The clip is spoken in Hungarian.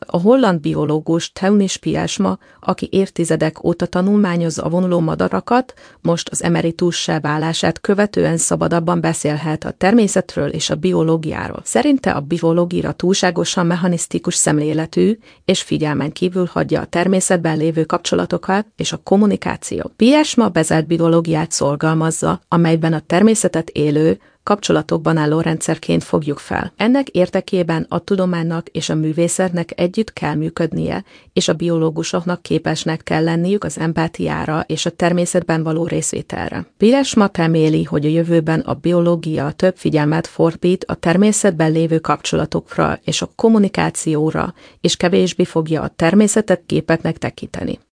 A holland biológus Teunis Piagesma, aki évtizedek óta tanulmányozza a vonuló madarakat, most az emeritussá válását követően szabadabban beszélhet a természetről és a biológiáról. Szerinte a biológia túlságosan mechanisztikus szemléletű, és figyelmen kívül hagyja a természetben lévő kapcsolatokat és a kommunikáció. Piagesma bezárt biológiát szorgalmazza, amelyben a természetet élő, kapcsolatokban álló rendszerként fogjuk fel. Ennek érdekében a tudománynak és a művészetnek együtt kell működnie, és a biológusoknak képesnek kell lenniük az empátiára és a természetben való részvételre. Piagesma reméli, hogy a jövőben a biológia több figyelmet fordít a természetben lévő kapcsolatokra és a kommunikációra, és kevésbé fogja a természetet gépeknek tekinteni.